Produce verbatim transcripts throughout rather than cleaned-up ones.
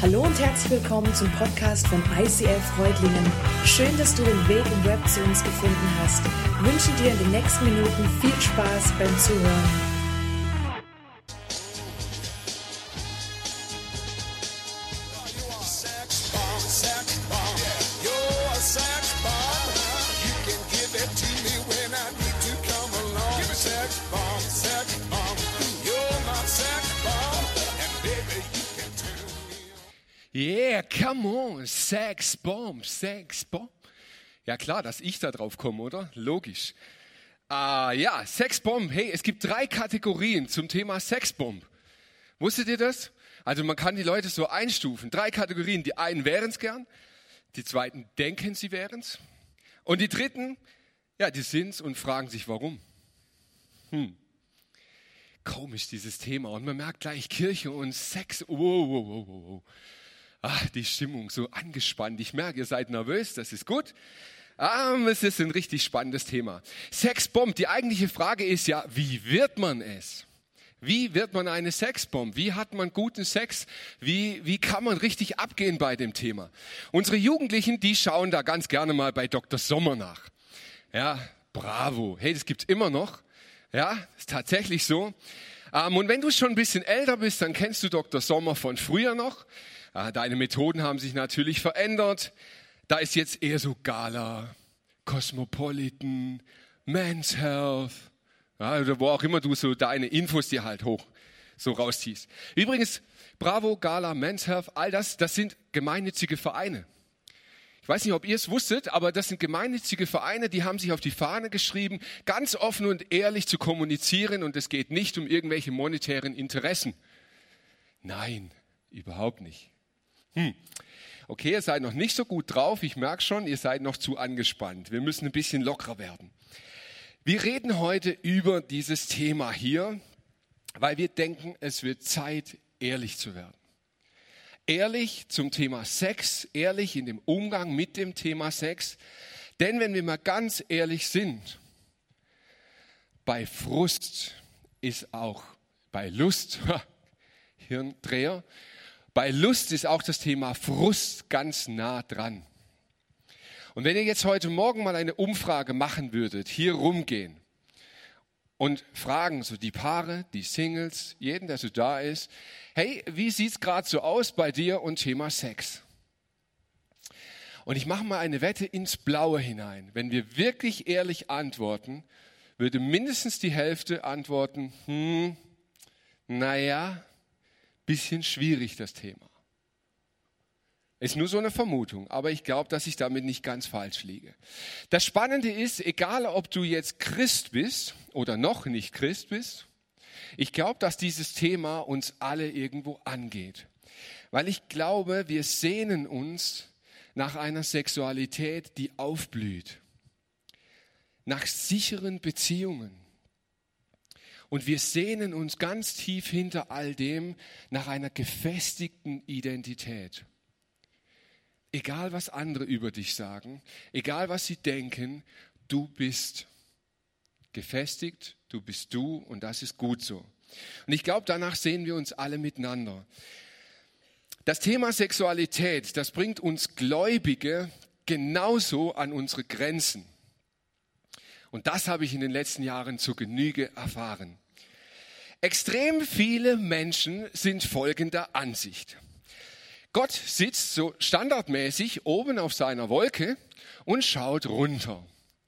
Hallo und herzlich willkommen zum Podcast von I C F Freudlingen. Schön, dass du den Weg im Web zu uns gefunden hast. Ich wünsche dir in den nächsten Minuten viel Spaß beim Zuhören. Yeah, come on, Sex Bomb, Sex Bomb. Ja klar, dass ich da drauf komme, oder? Logisch. Uh, ja, Sex Bomb. Hey, es gibt drei Kategorien zum Thema Sex Bomb. Wusstet ihr das? Also man kann die Leute so einstufen. Drei Kategorien. Die einen wären es gern, die zweiten denken, sie wären es. Und die dritten, ja, die sind es und fragen sich, warum. Hm. Komisch, dieses Thema. Und man merkt gleich Kirche und Sex. Wow, wow, wow, wow. Ach, die Stimmung so angespannt. Ich merke, ihr seid nervös, das ist gut. Ah, es ist ein richtig spannendes Thema. Sexbomb, die eigentliche Frage ist ja, wie wird man es? Wie wird man eine Sexbomb? Wie hat man guten Sex? Wie, wie kann man richtig abgehen bei dem Thema? Unsere Jugendlichen, die schauen da ganz gerne mal bei Doktor Sommer nach. Ja, bravo. Hey, das gibt's immer noch. Ja, ist tatsächlich so. Ähm, und wenn du schon ein bisschen älter bist, dann kennst du Doktor Sommer von früher noch. Deine Methoden haben sich natürlich verändert. Da ist jetzt eher so Gala, Cosmopolitan, Men's Health, ja, oder wo auch immer du so deine Infos dir halt hoch so rausziehst. Übrigens, Bravo, Gala, Men's Health, all das, das sind gemeinnützige Vereine. Ich weiß nicht, ob ihr es wusstet, aber das sind gemeinnützige Vereine, die haben sich auf die Fahne geschrieben, ganz offen und ehrlich zu kommunizieren, und es geht nicht um irgendwelche monetären Interessen. Nein, überhaupt nicht. Hm. Okay, ihr seid noch nicht so gut drauf. Ich merke schon, ihr seid noch zu angespannt. Wir müssen ein bisschen lockerer werden. Wir reden heute über dieses Thema hier, weil wir denken, es wird Zeit, ehrlich zu werden. Ehrlich zum Thema Sex, ehrlich in dem Umgang mit dem Thema Sex. Denn wenn wir mal ganz ehrlich sind, bei Frust ist auch bei Lust, Hirndreher, bei Lust ist auch das Thema Frust ganz nah dran. Und wenn ihr jetzt heute Morgen mal eine Umfrage machen würdet, hier rumgehen und fragen, so die Paare, die Singles, jeden, der so da ist, hey, wie sieht's gerade so aus bei dir und Thema Sex? Und ich mache mal eine Wette ins Blaue hinein. Wenn wir wirklich ehrlich antworten, würde mindestens die Hälfte antworten, hm, naja, bisschen schwierig, das Thema. Ist nur so eine Vermutung, aber ich glaube, dass ich damit nicht ganz falsch liege. Das Spannende ist, egal ob du jetzt Christ bist oder noch nicht Christ bist, ich glaube, dass dieses Thema uns alle irgendwo angeht. Weil ich glaube, wir sehnen uns nach einer Sexualität, die aufblüht. Nach sicheren Beziehungen. Und wir sehnen uns ganz tief hinter all dem nach einer gefestigten Identität. Egal, was andere über dich sagen, egal, was sie denken, du bist gefestigt, du bist du, und das ist gut so. Und ich glaube, danach sehen wir uns alle miteinander. Das Thema Sexualität, das bringt uns Gläubige genauso an unsere Grenzen. Und das habe ich in den letzten Jahren zur Genüge erfahren. Extrem viele Menschen sind folgender Ansicht. Gott sitzt so standardmäßig oben auf seiner Wolke und schaut runter.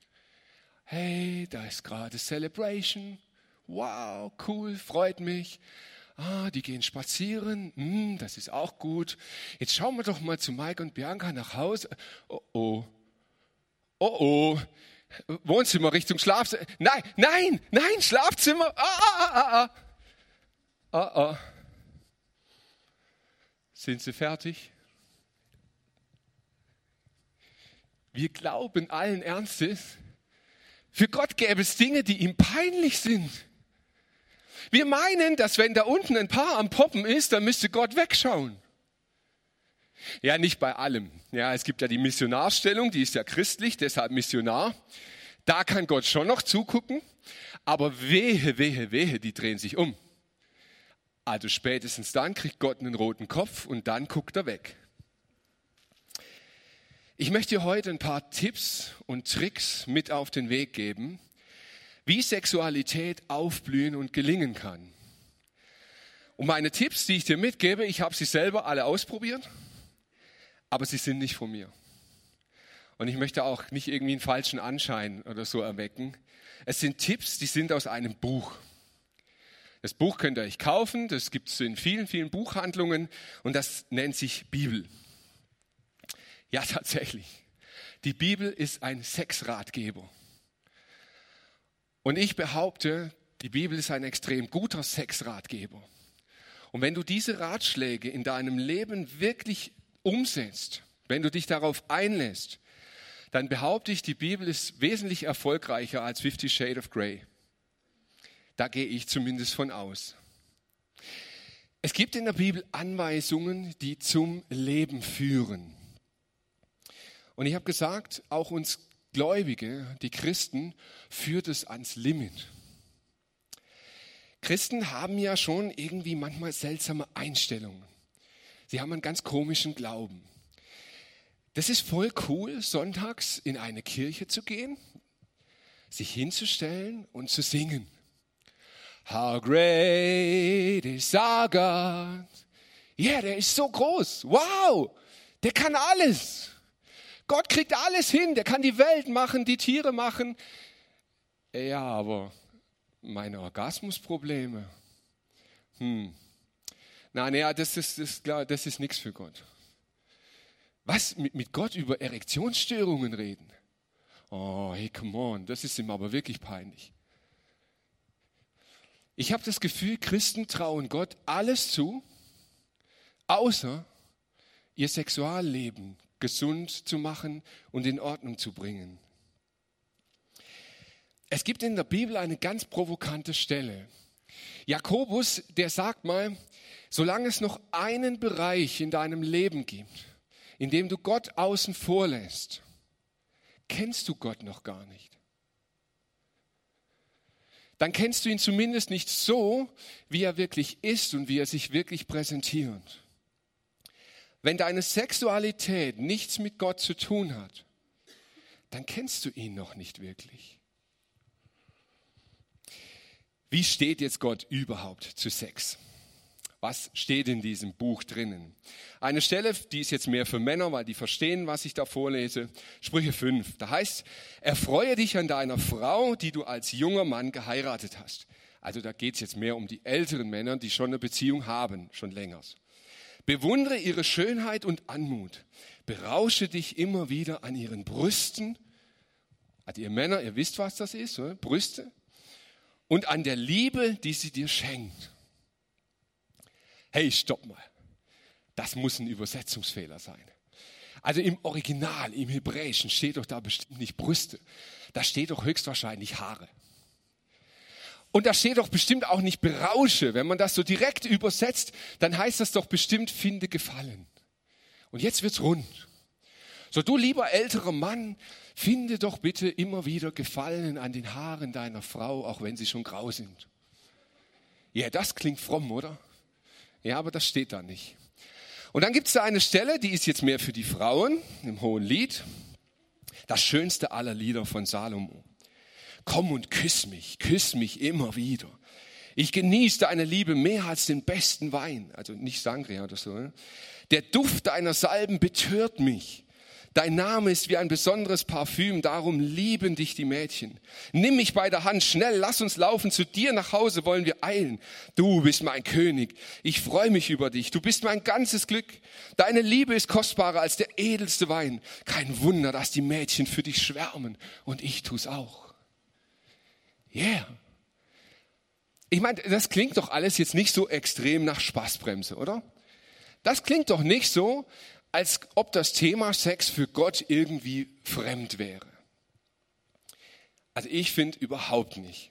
Hey, da ist gerade Celebration. Wow, cool, freut mich. Ah, die gehen spazieren. Hm, das ist auch gut. Jetzt schauen wir doch mal zu Mike und Bianca nach Hause. Oh, oh. Oh, oh. Wohnzimmer Richtung Schlafzimmer. Nein, nein, nein, Schlafzimmer. Ah, ah, ah, ah. Ah, ah. Sind sie fertig? Wir glauben allen Ernstes, für Gott gäbe es Dinge, die ihm peinlich sind. Wir meinen, dass wenn da unten ein Paar am Poppen ist, dann müsste Gott wegschauen. Ja, nicht bei allem. Ja, es gibt ja die Missionarstellung, die ist ja christlich, deshalb Missionar. Da kann Gott schon noch zugucken, aber wehe, wehe, wehe, die drehen sich um. Also spätestens dann kriegt Gott einen roten Kopf und dann guckt er weg. Ich möchte dir heute ein paar Tipps und Tricks mit auf den Weg geben, wie Sexualität aufblühen und gelingen kann. Und meine Tipps, die ich dir mitgebe, ich habe sie selber alle ausprobiert, aber sie sind nicht von mir. Und ich möchte auch nicht irgendwie einen falschen Anschein oder so erwecken. Es sind Tipps, die sind aus einem Buch. Das Buch könnt ihr euch kaufen, das gibt es in vielen, vielen Buchhandlungen und das nennt sich Bibel. Ja, tatsächlich. Die Bibel ist ein Sexratgeber. Und ich behaupte, die Bibel ist ein extrem guter Sexratgeber. Und wenn du diese Ratschläge in deinem Leben wirklich umsetzt, wenn du dich darauf einlässt, dann behaupte ich, die Bibel ist wesentlich erfolgreicher als Fifty Shades of Grey. Da gehe ich zumindest von aus. Es gibt in der Bibel Anweisungen, die zum Leben führen. Und ich habe gesagt, auch uns Gläubige, die Christen, führt es ans Limit. Christen haben ja schon irgendwie manchmal seltsame Einstellungen. Sie haben einen ganz komischen Glauben. Das ist voll cool, sonntags in eine Kirche zu gehen, sich hinzustellen und zu singen. How great is our God. Ja, yeah, der ist so groß. Wow, der kann alles. Gott kriegt alles hin. Der kann die Welt machen, die Tiere machen. Ja, aber meine Orgasmusprobleme. Hm. Nein, ja, das ist, das ist klar, das ist nichts für Gott. Was, mit, mit Gott über Erektionsstörungen reden? Oh, hey, come on, das ist ihm aber wirklich peinlich. Ich habe das Gefühl, Christen trauen Gott alles zu, außer ihr Sexualleben gesund zu machen und in Ordnung zu bringen. Es gibt in der Bibel eine ganz provokante Stelle. Jakobus, der sagt mal, solange es noch einen Bereich in deinem Leben gibt, in dem du Gott außen vor lässt, kennst du Gott noch gar nicht. Dann kennst du ihn zumindest nicht so, wie er wirklich ist und wie er sich wirklich präsentiert. Wenn deine Sexualität nichts mit Gott zu tun hat, dann kennst du ihn noch nicht wirklich. Wie steht jetzt Gott überhaupt zu Sex? Was steht in diesem Buch drinnen? Eine Stelle, die ist jetzt mehr für Männer, weil die verstehen, was ich da vorlese. Sprüche fünf. Da heißt, erfreue dich an deiner Frau, die du als junger Mann geheiratet hast. Also da geht es jetzt mehr um die älteren Männer, die schon eine Beziehung haben, schon länger. Bewundere ihre Schönheit und Anmut. Berausche dich immer wieder an ihren Brüsten. Also ihr Männer, ihr wisst, was das ist, oder? Brüste. Und an der Liebe, die sie dir schenkt. Hey, stopp mal. Das muss ein Übersetzungsfehler sein. Also im Original, im Hebräischen steht doch da bestimmt nicht Brüste. Da steht doch höchstwahrscheinlich Haare. Und da steht doch bestimmt auch nicht berausche. Wenn man das so direkt übersetzt, dann heißt das doch bestimmt finde Gefallen. Und jetzt wird's rund. So, du lieber älterer Mann, finde doch bitte immer wieder Gefallen an den Haaren deiner Frau, auch wenn sie schon grau sind. Ja, das klingt fromm, oder? Ja, aber das steht da nicht. Und dann gibt es da eine Stelle, die ist jetzt mehr für die Frauen, im Hohen Lied. Das schönste aller Lieder von Salomo. Komm und küss mich, küss mich immer wieder. Ich genieße deine Liebe mehr als den besten Wein. Also nicht Sangria oder so. Ne? Der Duft deiner Salben betört mich. Dein Name ist wie ein besonderes Parfüm, darum lieben dich die Mädchen. Nimm mich bei der Hand, schnell, lass uns laufen, zu dir nach Hause wollen wir eilen. Du bist mein König, ich freue mich über dich, du bist mein ganzes Glück. Deine Liebe ist kostbarer als der edelste Wein. Kein Wunder, dass die Mädchen für dich schwärmen und ich tu's auch. Yeah. Ich meine, das klingt doch alles jetzt nicht so extrem nach Spaßbremse, oder? Das klingt doch nicht so, als ob das Thema Sex für Gott irgendwie fremd wäre. Also ich finde überhaupt nicht.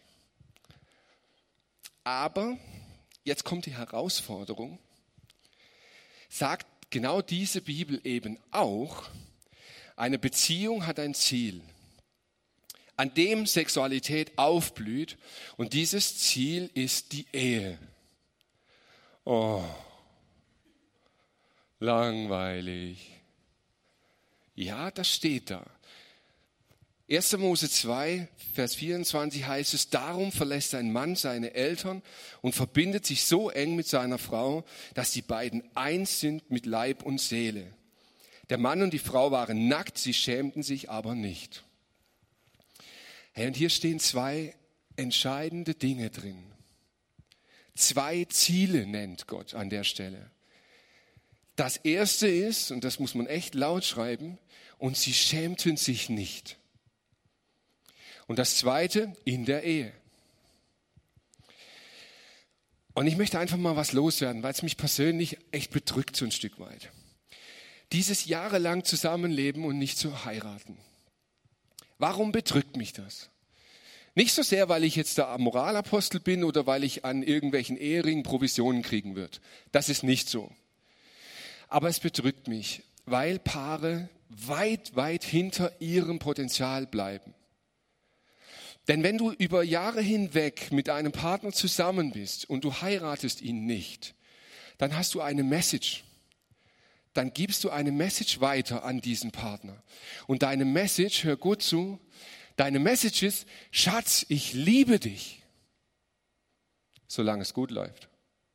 Aber jetzt kommt die Herausforderung. Sagt genau diese Bibel eben auch, eine Beziehung hat ein Ziel, an dem Sexualität aufblüht und dieses Ziel ist die Ehe. Oh, langweilig. Ja, das steht da. erster Mose zwei, Vers vierundzwanzig heißt es, darum verlässt ein Mann seine Eltern und verbindet sich so eng mit seiner Frau, dass die beiden eins sind mit Leib und Seele. Der Mann und die Frau waren nackt, sie schämten sich aber nicht. Hey, und hier stehen zwei entscheidende Dinge drin. Zwei Ziele nennt Gott an der Stelle. Das erste ist, und das muss man echt laut schreiben, und sie schämten sich nicht. Und das zweite, in der Ehe. Und ich möchte einfach mal was loswerden, weil es mich persönlich echt bedrückt so ein Stück weit. Dieses jahrelang Zusammenleben und nicht zu heiraten. Warum bedrückt mich das? Nicht so sehr, weil ich jetzt der Moralapostel bin oder weil ich an irgendwelchen Eheringen Provisionen kriegen würde. Das ist nicht so. Aber es bedrückt mich, weil Paare weit, weit hinter ihrem Potenzial bleiben. Denn wenn du über Jahre hinweg mit einem Partner zusammen bist und du heiratest ihn nicht, dann hast du eine Message. Dann gibst du eine Message weiter an diesen Partner. Und deine Message, hör gut zu, deine Message ist, Schatz, ich liebe dich, solange es gut läuft.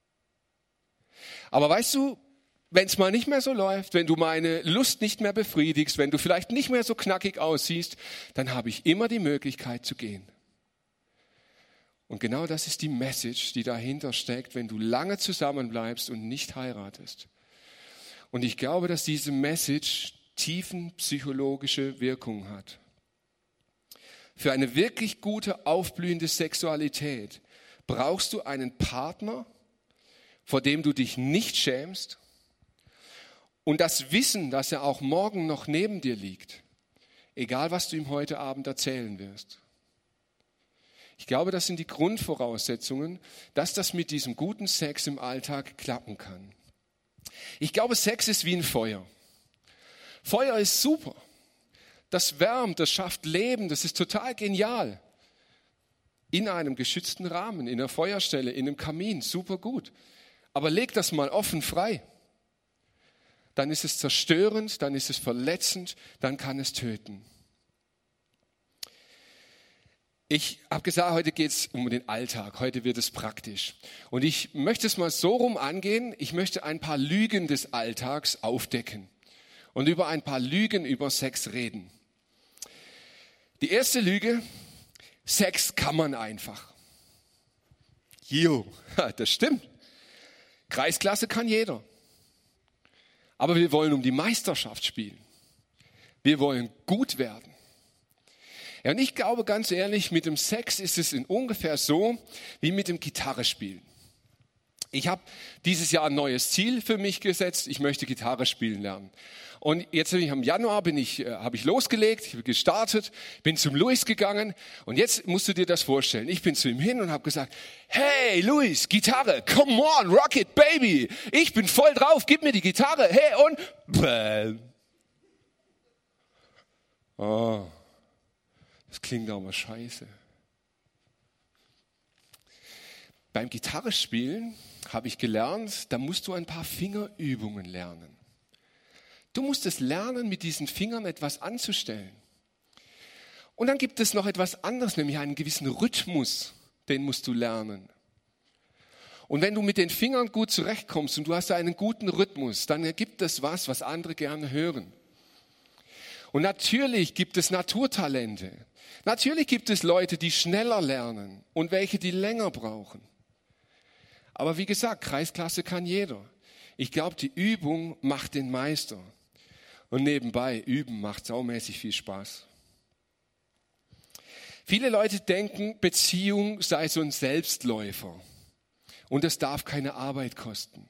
Aber weißt du, wenn es mal nicht mehr so läuft, wenn du meine Lust nicht mehr befriedigst, wenn du vielleicht nicht mehr so knackig aussiehst, dann habe ich immer die Möglichkeit zu gehen. Und genau das ist die Message, die dahinter steckt, wenn du lange zusammenbleibst und nicht heiratest. Und ich glaube, dass diese Message tiefenpsychologische Wirkung hat. Für eine wirklich gute, aufblühende Sexualität brauchst du einen Partner, vor dem du dich nicht schämst und das Wissen, dass er auch morgen noch neben dir liegt, egal was du ihm heute Abend erzählen wirst. Ich glaube, das sind die Grundvoraussetzungen, dass das mit diesem guten Sex im Alltag klappen kann. Ich glaube, Sex ist wie ein Feuer. Feuer ist super. Das wärmt, das schafft Leben, das ist total genial. In einem geschützten Rahmen, in einer Feuerstelle, in einem Kamin, super gut. Aber leg das mal offen frei. Dann ist es zerstörend, dann ist es verletzend, dann kann es töten. Ich habe gesagt, heute geht es um den Alltag, heute wird es praktisch. Und ich möchte es mal so rum angehen, ich möchte ein paar Lügen des Alltags aufdecken und über ein paar Lügen über Sex reden. Die erste Lüge, Sex kann man einfach. Jo, das stimmt. Kreisklasse kann jeder. Aber wir wollen um die Meisterschaft spielen. Wir wollen gut werden. Ja, und ich glaube ganz ehrlich, mit dem Sex ist es in ungefähr so wie mit dem Gitarrespielen. Ich habe dieses Jahr ein neues Ziel für mich gesetzt. Ich möchte Gitarre spielen lernen. Und jetzt im Januar bin ich, äh, habe ich losgelegt, ich habe gestartet, bin zum Luis gegangen. Und jetzt musst du dir das vorstellen. Ich bin zu ihm hin und habe gesagt, hey Luis, Gitarre, come on, rock it, baby. Ich bin voll drauf, gib mir die Gitarre. Hey und bäm. Oh, das klingt aber scheiße. Beim Gitarrespielen habe ich gelernt, da musst du ein paar Fingerübungen lernen. Du musst es lernen, mit diesen Fingern etwas anzustellen. Und dann gibt es noch etwas anderes, nämlich einen gewissen Rhythmus, den musst du lernen. Und wenn du mit den Fingern gut zurechtkommst und du hast einen guten Rhythmus, dann ergibt es was, was andere gerne hören. Und natürlich gibt es Naturtalente. Natürlich gibt es Leute, die schneller lernen und welche, die länger brauchen. Aber wie gesagt, Kreisklasse kann jeder. Ich glaube, die Übung macht den Meister. Und nebenbei, üben macht saumäßig viel Spaß. Viele Leute denken, Beziehung sei so ein Selbstläufer. Und es darf keine Arbeit kosten.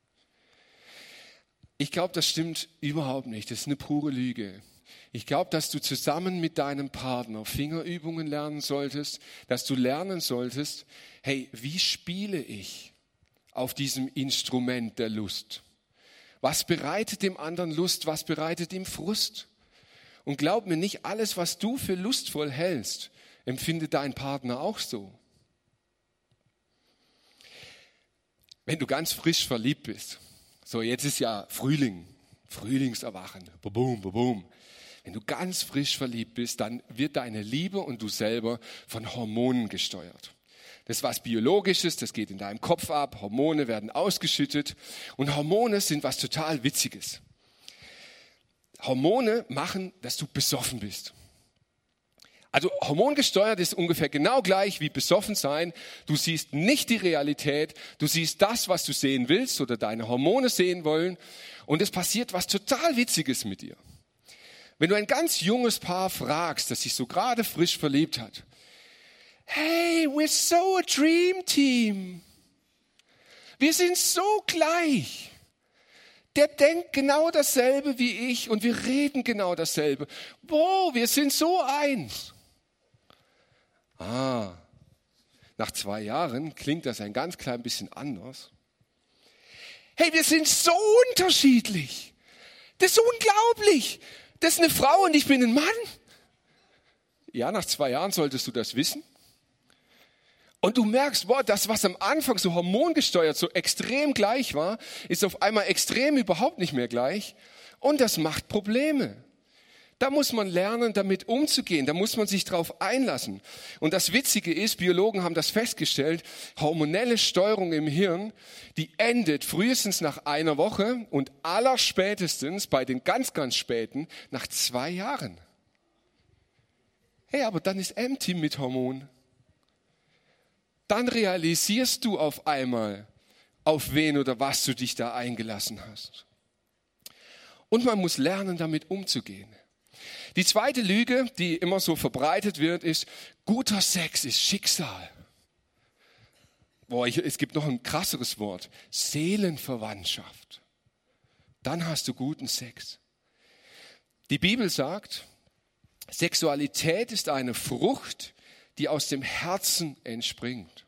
Ich glaube, das stimmt überhaupt nicht. Das ist eine pure Lüge. Ich glaube, dass du zusammen mit deinem Partner Fingerübungen lernen solltest, dass du lernen solltest, hey, wie spiele ich auf diesem Instrument der Lust? Was bereitet dem anderen Lust, was bereitet ihm Frust? Und glaub mir, nicht alles, was du für lustvoll hältst, empfindet dein Partner auch so. Wenn du ganz frisch verliebt bist, so jetzt ist ja Frühling, Frühlingserwachen, boom, boom. Wenn du ganz frisch verliebt bist, dann wird deine Liebe und du selber von Hormonen gesteuert. Das ist was Biologisches, das geht in deinem Kopf ab, Hormone werden ausgeschüttet und Hormone sind was total Witziges. Hormone machen, dass du besoffen bist. Also hormongesteuert ist ungefähr genau gleich wie besoffen sein. Du siehst nicht die Realität, du siehst das, was du sehen willst oder deine Hormone sehen wollen und es passiert was total Witziges mit dir. Wenn du ein ganz junges Paar fragst, das sich so gerade frisch verliebt hat, hey, we're so a dream team. Wir sind so gleich. Der denkt genau dasselbe wie ich und wir reden genau dasselbe. Wow, wir sind so eins. Ah, nach zwei Jahren klingt das ein ganz klein bisschen anders. Hey, wir sind so unterschiedlich. Das ist unglaublich. Das ist eine Frau und ich bin ein Mann. Ja, nach zwei Jahren solltest du das wissen. Und du merkst, boah, das, was am Anfang so hormongesteuert, so extrem gleich war, ist auf einmal extrem überhaupt nicht mehr gleich. Und das macht Probleme. Da muss man lernen, damit umzugehen. Da muss man sich drauf einlassen. Und das Witzige ist, Biologen haben das festgestellt, hormonelle Steuerung im Hirn, die endet frühestens nach einer Woche und allerspätestens bei den ganz, ganz späten nach zwei Jahren. Hey, aber dann ist empty mit Hormon. Dann realisierst du auf einmal, auf wen oder was du dich da eingelassen hast. Und man muss lernen, damit umzugehen. Die zweite Lüge, die immer so verbreitet wird, ist, guter Sex ist Schicksal. Boah, ich, es gibt noch ein krasseres Wort, Seelenverwandtschaft. Dann hast du guten Sex. Die Bibel sagt, Sexualität ist eine Frucht, die aus dem Herzen entspringt.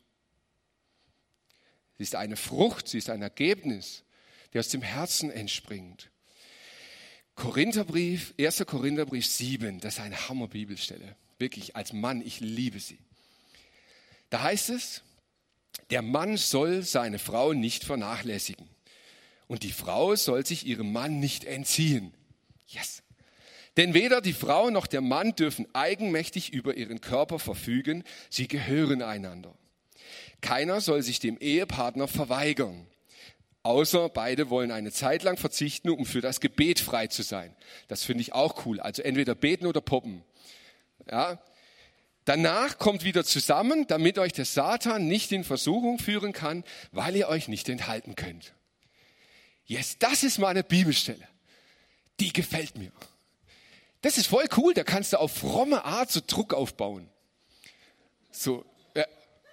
Sie ist eine Frucht, sie ist ein Ergebnis, die aus dem Herzen entspringt. Korintherbrief, erster Korintherbrief sieben, das ist eine Hammer-Bibelstelle. Wirklich, als Mann, ich liebe sie. Da heißt es, der Mann soll seine Frau nicht vernachlässigen. Und die Frau soll sich ihrem Mann nicht entziehen. Yes. Denn weder die Frau noch der Mann dürfen eigenmächtig über ihren Körper verfügen. Sie gehören einander. Keiner soll sich dem Ehepartner verweigern. Außer beide wollen eine Zeit lang verzichten, um für das Gebet frei zu sein. Das finde ich auch cool. Also entweder beten oder poppen. Ja. Danach kommt wieder zusammen, damit euch der Satan nicht in Versuchung führen kann, weil ihr euch nicht enthalten könnt. Yes, das ist meine Bibelstelle. Die gefällt mir. Das ist voll cool. Da kannst du auf fromme Art so Druck aufbauen. So, ja.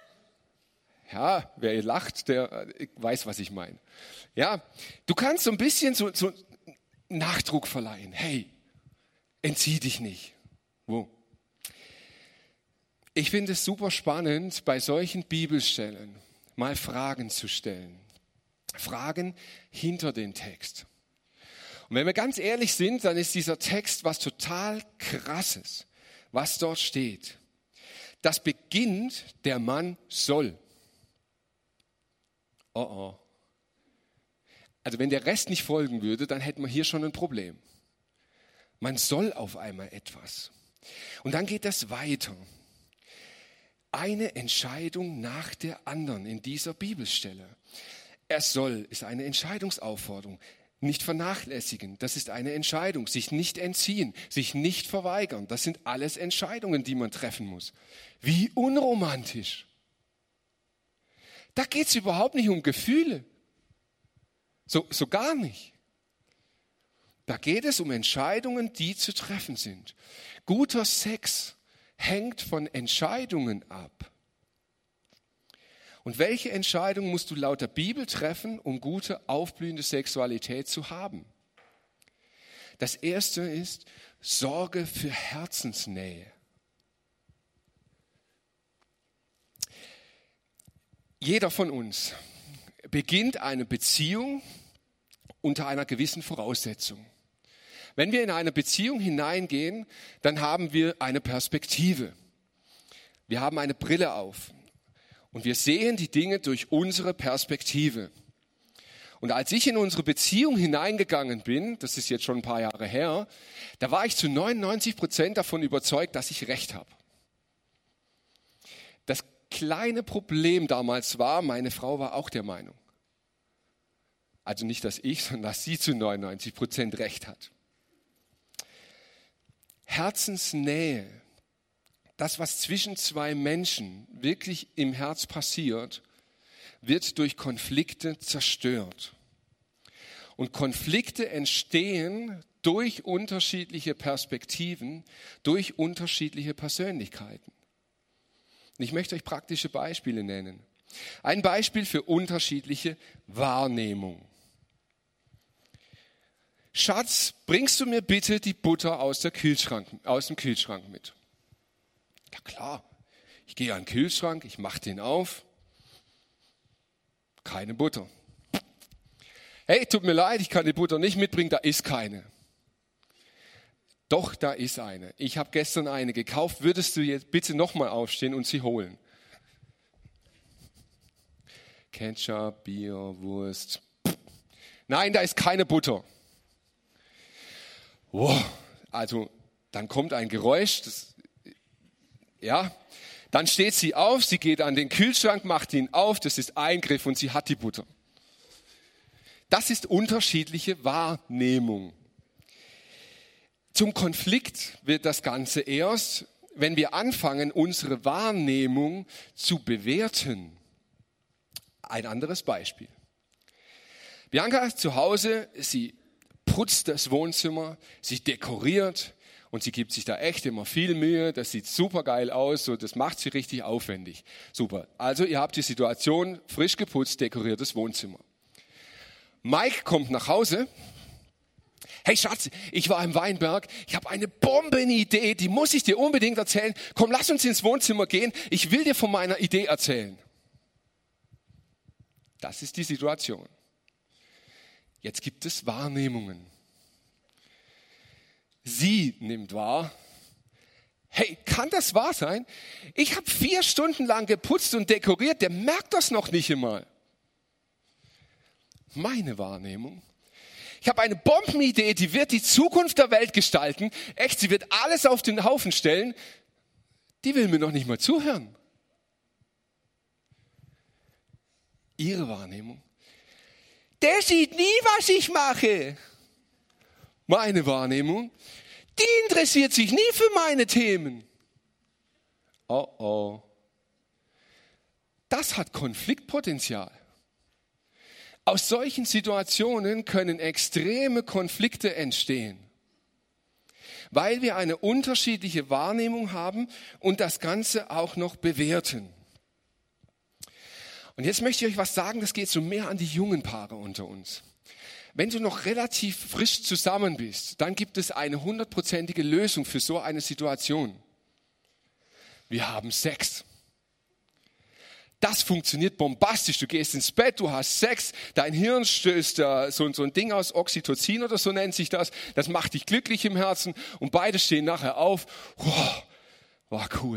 Ja, wer lacht, der weiß, was ich meine. Ja, du kannst so ein bisschen so, so Nachdruck verleihen. Hey, entzieh dich nicht. Wo? Ich finde es super spannend, bei solchen Bibelstellen mal Fragen zu stellen. Fragen hinter den Text. Und wenn wir ganz ehrlich sind, dann ist dieser Text was total Krasses, was dort steht. Das beginnt, der Mann soll. Oh oh. Also wenn der Rest nicht folgen würde, dann hätten wir hier schon ein Problem. Man soll auf einmal etwas. Und dann geht das weiter. Eine Entscheidung nach der anderen in dieser Bibelstelle. Er soll ist eine Entscheidungsaufforderung. Nicht vernachlässigen, das ist eine Entscheidung. Sich nicht entziehen, sich nicht verweigern, das sind alles Entscheidungen, die man treffen muss. Wie unromantisch. Da geht es überhaupt nicht um Gefühle. So, so gar nicht. Da geht es um Entscheidungen, die zu treffen sind. Guter Sex hängt von Entscheidungen ab. Und welche Entscheidung musst du laut der Bibel treffen, um gute, aufblühende Sexualität zu haben? Das erste ist, sorge für Herzensnähe. Jeder von uns beginnt eine Beziehung unter einer gewissen Voraussetzung. Wenn wir in eine Beziehung hineingehen, dann haben wir eine Perspektive. Wir haben eine Brille auf. Und wir sehen die Dinge durch unsere Perspektive. Und als ich in unsere Beziehung hineingegangen bin, das ist jetzt schon ein paar Jahre her, da war ich zu neunundneunzig Prozent davon überzeugt, dass ich recht habe. Das kleine Problem damals war, meine Frau war auch der Meinung. Also nicht, dass ich, sondern dass sie zu neunundneunzig Prozent recht hat. Herzensnähe, das, was zwischen zwei Menschen wirklich im Herz passiert, wird durch Konflikte zerstört. Und Konflikte entstehen durch unterschiedliche Perspektiven, durch unterschiedliche Persönlichkeiten. Und ich möchte euch praktische Beispiele nennen. Ein Beispiel für unterschiedliche Wahrnehmung. Schatz, bringst du mir bitte die Butter aus, der Kühlschrank, aus dem Kühlschrank mit? Ja klar, ich gehe an den Kühlschrank, ich mache den auf. Keine Butter. Hey, tut mir leid, ich kann die Butter nicht mitbringen, da ist keine. Doch, da ist eine. Ich habe gestern eine gekauft. Würdest du jetzt bitte nochmal aufstehen und sie holen? Ketchup, Bier, Wurst. Nein, da ist keine Butter. Wow. Also, dann kommt ein Geräusch. Das, ja. Dann steht sie auf, sie geht an den Kühlschrank, macht ihn auf, das ist Eingriff und sie hat die Butter. Das ist unterschiedliche Wahrnehmung. Zum Konflikt wird das Ganze erst, wenn wir anfangen, unsere Wahrnehmung zu bewerten. Ein anderes Beispiel. Bianca ist zu Hause, sie putzt das Wohnzimmer, sie dekoriert, und sie gibt sich da echt immer viel Mühe, das sieht super geil aus, so, das macht sie richtig aufwendig. Super, also ihr habt die Situation, frisch geputzt, dekoriertes Wohnzimmer. Mike kommt nach Hause. Hey Schatz, ich war im Weinberg, ich habe eine Bombenidee, die muss ich dir unbedingt erzählen. Komm, lass uns ins Wohnzimmer gehen, ich will dir von meiner Idee erzählen. Das ist die Situation. Jetzt gibt es Wahrnehmungen. Sie nimmt wahr, hey, kann das wahr sein? Ich habe vier Stunden lang geputzt und dekoriert, der merkt das noch nicht einmal. Meine Wahrnehmung. Ich habe eine Bombenidee, die wird die Zukunft der Welt gestalten. Echt, sie wird alles auf den Haufen stellen. Die will mir noch nicht mal zuhören. Ihre Wahrnehmung. Der sieht nie, was ich mache. Meine Wahrnehmung, die interessiert sich nie für meine Themen. Oh oh. Das hat Konfliktpotenzial. Aus solchen Situationen können extreme Konflikte entstehen, weil wir eine unterschiedliche Wahrnehmung haben und das Ganze auch noch bewerten. Und jetzt möchte ich euch was sagen, das geht so mehr an die jungen Paare unter uns. Wenn du noch relativ frisch zusammen bist, dann gibt es eine hundertprozentige Lösung für so eine Situation. Wir haben Sex. Das funktioniert bombastisch. Du gehst ins Bett, du hast Sex, dein Hirn stößt da so, so ein Ding aus, Oxytocin oder so nennt sich das. Das macht dich glücklich im Herzen und beide stehen nachher auf. Wow, war cool.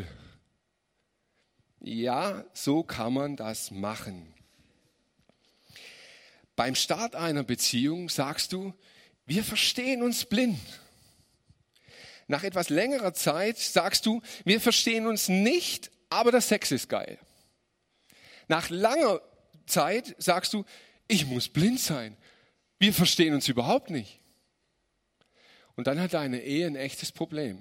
Ja, so kann man das machen. Beim Start einer Beziehung sagst du, wir verstehen uns blind. Nach etwas längerer Zeit sagst du, wir verstehen uns nicht, aber der Sex ist geil. Nach langer Zeit sagst du, ich muss blind sein. Wir verstehen uns überhaupt nicht. Und dann hat deine Ehe ein echtes Problem.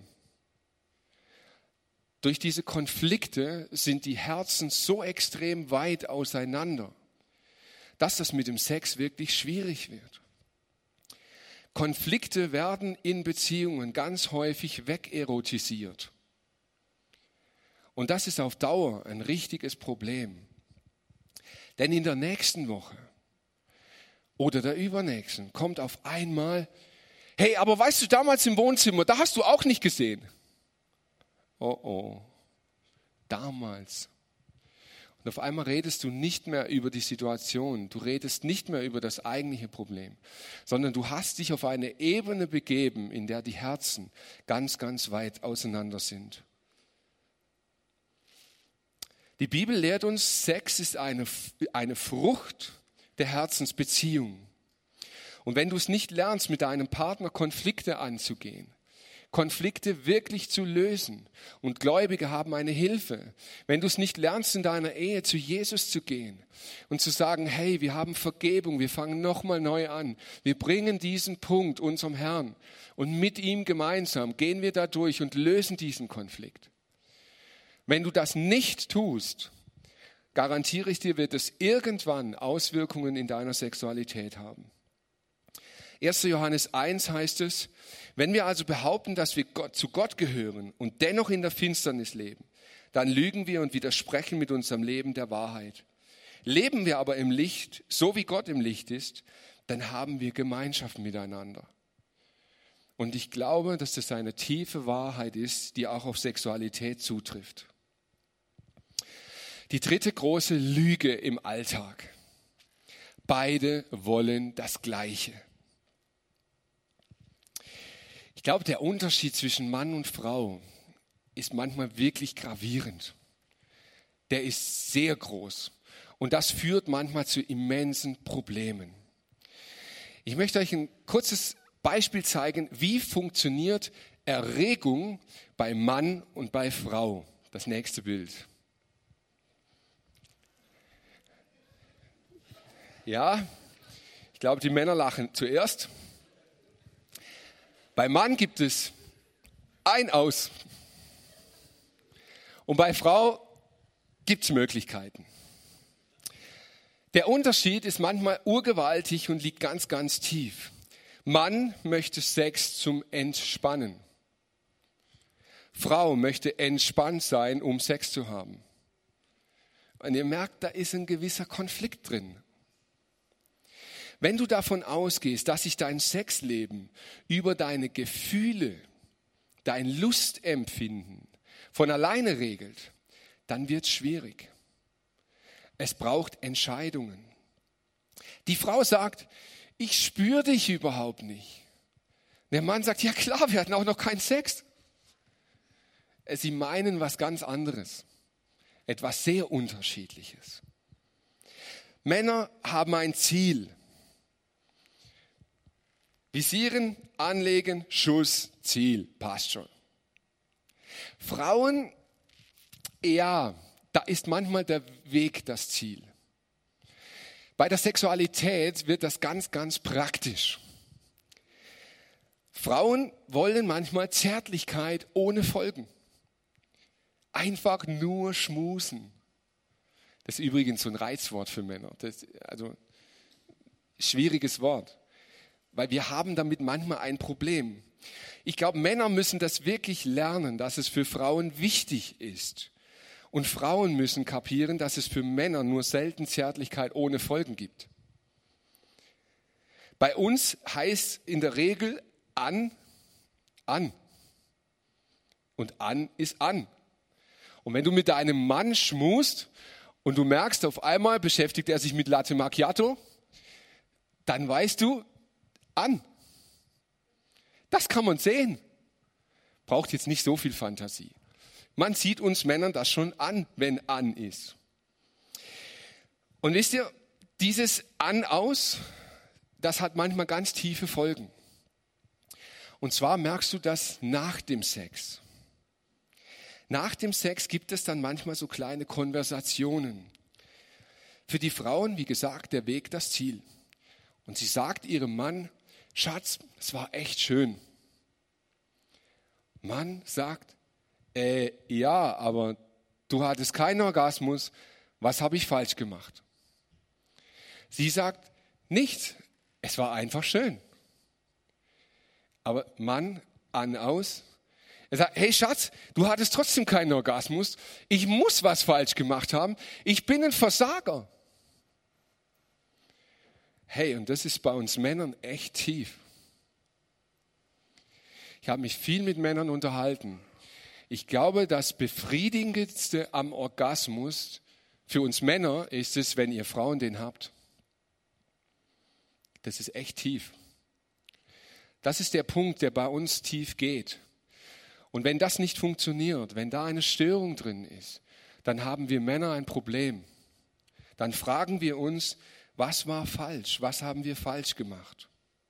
Durch diese Konflikte sind die Herzen so extrem weit auseinander, dass das mit dem Sex wirklich schwierig wird. Konflikte werden in Beziehungen ganz häufig wegerotisiert. Und das ist auf Dauer ein richtiges Problem. Denn in der nächsten Woche oder der übernächsten kommt auf einmal, hey, aber weißt du, damals im Wohnzimmer, da hast du auch nicht gesehen. Oh oh, damals. Und auf einmal redest du nicht mehr über die Situation, du redest nicht mehr über das eigentliche Problem, sondern du hast dich auf eine Ebene begeben, in der die Herzen ganz, ganz weit auseinander sind. Die Bibel lehrt uns, Sex ist eine, eine Frucht der Herzensbeziehung. Und wenn du es nicht lernst, mit deinem Partner Konflikte anzugehen, Konflikte wirklich zu lösen, und Gläubige haben eine Hilfe, wenn du es nicht lernst, in deiner Ehe zu Jesus zu gehen und zu sagen, hey, wir haben Vergebung, wir fangen nochmal neu an, wir bringen diesen Punkt unserem Herrn und mit ihm gemeinsam gehen wir da durch und lösen diesen Konflikt. Wenn du das nicht tust, garantiere ich dir, wird es irgendwann Auswirkungen in deiner Sexualität haben. erster Johannes eins heißt es, wenn wir also behaupten, dass wir Gott, zu Gott gehören und dennoch in der Finsternis leben, dann lügen wir und widersprechen mit unserem Leben der Wahrheit. Leben wir aber im Licht, so wie Gott im Licht ist, dann haben wir Gemeinschaft miteinander. Und ich glaube, dass das eine tiefe Wahrheit ist, die auch auf Sexualität zutrifft. Die dritte große Lüge im Alltag. Beide wollen das Gleiche. Ich glaube, der Unterschied zwischen Mann und Frau ist manchmal wirklich gravierend. Der ist sehr groß. Und das führt manchmal zu immensen Problemen. Ich möchte euch ein kurzes Beispiel zeigen, wie funktioniert Erregung bei Mann und bei Frau. Das nächste Bild. Ja, ich glaube, die Männer lachen zuerst. Beim Mann gibt es ein Aus. Und bei Frau gibt es Möglichkeiten. Der Unterschied ist manchmal urgewaltig und liegt ganz, ganz tief. Mann möchte Sex zum Entspannen. Frau möchte entspannt sein, um Sex zu haben. Und ihr merkt, da ist ein gewisser Konflikt drin. Wenn du davon ausgehst, dass sich dein Sexleben über deine Gefühle, dein Lustempfinden von alleine regelt, dann wird es schwierig. Es braucht Entscheidungen. Die Frau sagt, ich spüre dich überhaupt nicht. Der Mann sagt, ja klar, wir hatten auch noch keinen Sex. Sie meinen was ganz anderes, etwas sehr Unterschiedliches. Männer haben ein Ziel. Visieren, anlegen, Schuss, Ziel, passt schon. Frauen, ja, da ist manchmal der Weg das Ziel. Bei der Sexualität wird das ganz, ganz praktisch. Frauen wollen manchmal Zärtlichkeit ohne Folgen. Einfach nur schmusen. Das ist übrigens so ein Reizwort für Männer. Das ist also schwieriges Wort. Weil wir haben damit manchmal ein Problem. Ich glaube, Männer müssen das wirklich lernen, dass es für Frauen wichtig ist. Und Frauen müssen kapieren, dass es für Männer nur selten Zärtlichkeit ohne Folgen gibt. Bei uns heißt in der Regel an, an. Und an ist an. Und wenn du mit deinem Mann schmust und du merkst, auf einmal beschäftigt er sich mit Latte Macchiato, dann weißt du, an. Das kann man sehen. Braucht jetzt nicht so viel Fantasie. Man sieht uns Männern das schon an, wenn an ist. Und wisst ihr, dieses an aus, das hat manchmal ganz tiefe Folgen. Und zwar merkst du das nach dem Sex. Nach dem Sex gibt es dann manchmal so kleine Konversationen. Für die Frauen, wie gesagt, der Weg das Ziel. Und sie sagt ihrem Mann, Schatz, es war echt schön. Mann sagt, äh, ja, aber du hattest keinen Orgasmus, was habe ich falsch gemacht? Sie sagt, nichts, es war einfach schön. Aber Mann, an, aus, er sagt, hey Schatz, du hattest trotzdem keinen Orgasmus, ich muss was falsch gemacht haben, ich bin ein Versager. Hey, und das ist bei uns Männern echt tief. Ich habe mich viel mit Männern unterhalten. Ich glaube, das Befriedigendste am Orgasmus für uns Männer ist es, wenn ihr Frauen den habt. Das ist echt tief. Das ist der Punkt, der bei uns tief geht. Und wenn das nicht funktioniert, wenn da eine Störung drin ist, dann haben wir Männer ein Problem. Dann fragen wir uns, was war falsch? Was haben wir falsch gemacht?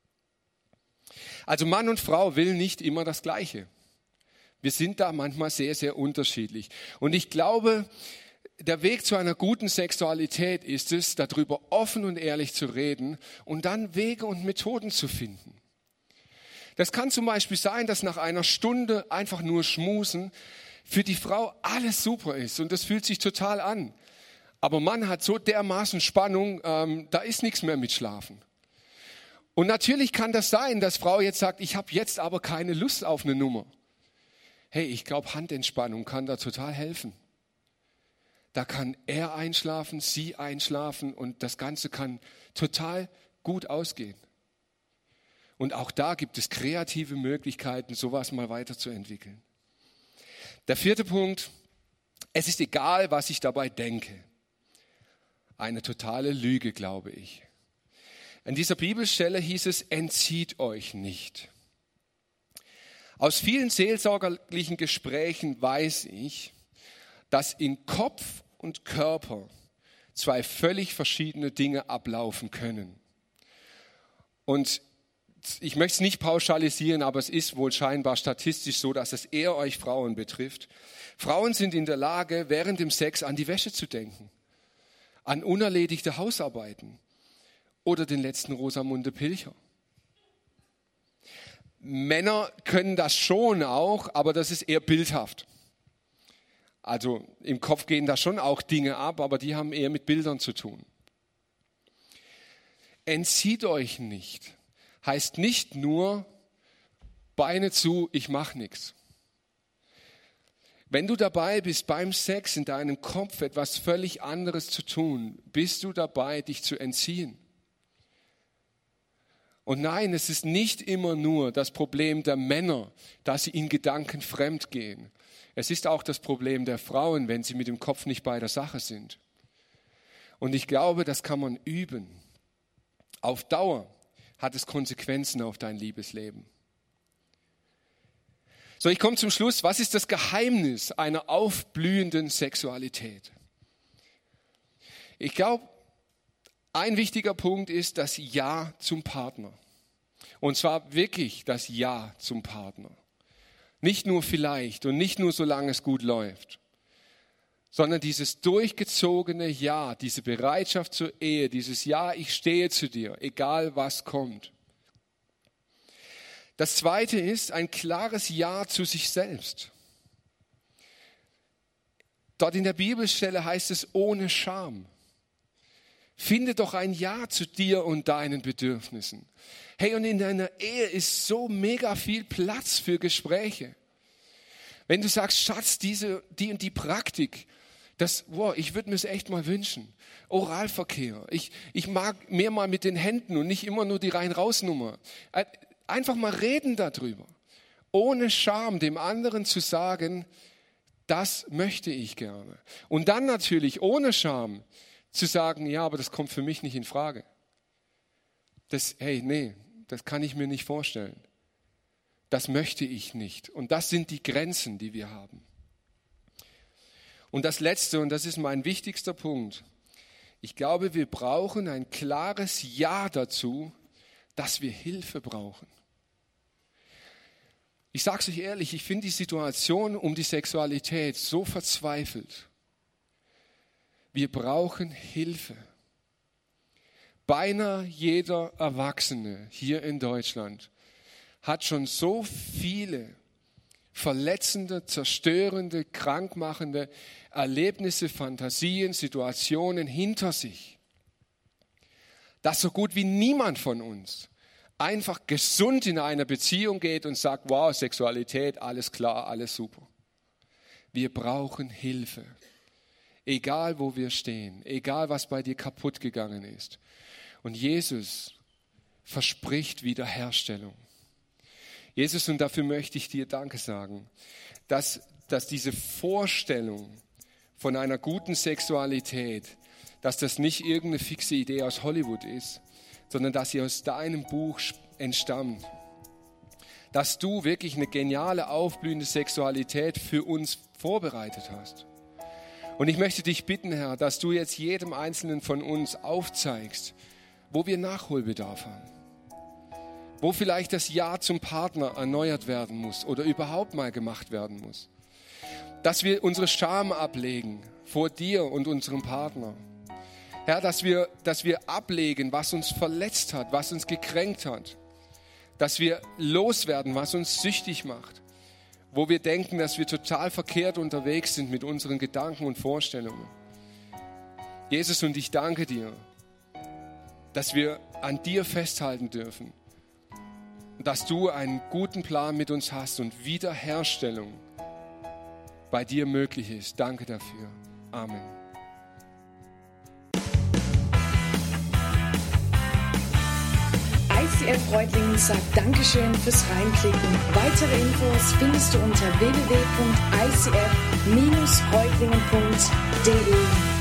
Also Mann und Frau will nicht immer das Gleiche. Wir sind da manchmal sehr, sehr unterschiedlich. Und ich glaube, der Weg zu einer guten Sexualität ist es, darüber offen und ehrlich zu reden und dann Wege und Methoden zu finden. Das kann zum Beispiel sein, dass nach einer Stunde einfach nur schmusen für die Frau alles super ist und das fühlt sich total an. Aber Mann hat so dermaßen Spannung, ähm, da ist nichts mehr mit Schlafen. Und natürlich kann das sein, dass Frau jetzt sagt, ich habe jetzt aber keine Lust auf eine Nummer. Hey, ich glaube, Handentspannung kann da total helfen. Da kann er einschlafen, sie einschlafen und das Ganze kann total gut ausgehen. Und auch da gibt es kreative Möglichkeiten, sowas mal weiterzuentwickeln. Der vierte Punkt, es ist egal, was ich dabei denke. Eine totale Lüge, glaube ich. An dieser Bibelstelle hieß es, entzieht euch nicht. Aus vielen seelsorgerlichen Gesprächen weiß ich, dass in Kopf und Körper zwei völlig verschiedene Dinge ablaufen können. Und ich möchte es nicht pauschalisieren, aber es ist wohl scheinbar statistisch so, dass es eher euch Frauen betrifft. Frauen sind in der Lage, während dem Sex an die Wäsche zu denken, an unerledigte Hausarbeiten oder den letzten Rosamunde Pilcher. Männer können das schon auch, aber das ist eher bildhaft. Also im Kopf gehen da schon auch Dinge ab, aber die haben eher mit Bildern zu tun. Entzieht euch nicht, heißt nicht nur Beine zu, ich mache nichts. Wenn du dabei bist, beim Sex in deinem Kopf etwas völlig anderes zu tun, bist du dabei, dich zu entziehen. Und nein, es ist nicht immer nur das Problem der Männer, dass sie in Gedanken fremd gehen. Es ist auch das Problem der Frauen, wenn sie mit dem Kopf nicht bei der Sache sind. Und ich glaube, das kann man üben. Auf Dauer hat es Konsequenzen auf dein Liebesleben. So, ich komme zum Schluss. Was ist das Geheimnis einer aufblühenden Sexualität? Ich glaube, ein wichtiger Punkt ist das Ja zum Partner. Und zwar wirklich das Ja zum Partner. Nicht nur vielleicht und nicht nur solange es gut läuft, sondern dieses durchgezogene Ja, diese Bereitschaft zur Ehe, dieses Ja, ich stehe zu dir, egal was kommt. Das Zweite ist ein klares Ja zu sich selbst. Dort in der Bibelstelle heißt es ohne Scham. Finde doch ein Ja zu dir und deinen Bedürfnissen. Hey, und in deiner Ehe ist so mega viel Platz für Gespräche. Wenn du sagst, Schatz, diese, die und die Praktik, das, wow, ich würde mir es echt mal wünschen. Oralverkehr. Ich, ich mag mehr mal mit den Händen und nicht immer nur die Rein-Raus-Nummer. Einfach mal reden darüber. Ohne Scham dem anderen zu sagen, das möchte ich gerne. Und dann natürlich ohne Scham zu sagen, ja, aber das kommt für mich nicht in Frage. Das, hey, nee, das kann ich mir nicht vorstellen. Das möchte ich nicht. Und das sind die Grenzen, die wir haben. Und das Letzte, und das ist mein wichtigster Punkt, ich glaube, wir brauchen ein klares Ja dazu, dass wir Hilfe brauchen. Ich sage es euch ehrlich, ich finde die Situation um die Sexualität so verzweifelt. Wir brauchen Hilfe. Beinahe jeder Erwachsene hier in Deutschland hat schon so viele verletzende, zerstörende, krankmachende Erlebnisse, Fantasien, Situationen hinter sich, dass so gut wie niemand von uns einfach gesund in einer Beziehung geht und sagt, wow, Sexualität, alles klar, alles super. Wir brauchen Hilfe. Egal, wo wir stehen, egal, was bei dir kaputt gegangen ist. Und Jesus verspricht Wiederherstellung. Jesus, und dafür möchte ich dir Danke sagen, dass, dass diese Vorstellung von einer guten Sexualität, dass das nicht irgendeine fixe Idee aus Hollywood ist, sondern dass sie aus deinem Buch entstammt. Dass du wirklich eine geniale, aufblühende Sexualität für uns vorbereitet hast. Und ich möchte dich bitten, Herr, dass du jetzt jedem Einzelnen von uns aufzeigst, wo wir Nachholbedarf haben. Wo vielleicht das Ja zum Partner erneuert werden muss oder überhaupt mal gemacht werden muss. Dass wir unsere Scham ablegen vor dir und unserem Partner. Herr, dass wir, dass wir ablegen, was uns verletzt hat, was uns gekränkt hat. Dass wir loswerden, was uns süchtig macht. Wo wir denken, dass wir total verkehrt unterwegs sind mit unseren Gedanken und Vorstellungen. Jesus, und ich danke dir, dass wir an dir festhalten dürfen. Dass du einen guten Plan mit uns hast und Wiederherstellung bei dir möglich ist. Danke dafür. Amen. I C F Reutlingen sagt Dankeschön fürs Reinklicken. Weitere Infos findest du unter w w w punkt i c f Bindestrich reutlingen punkt d e.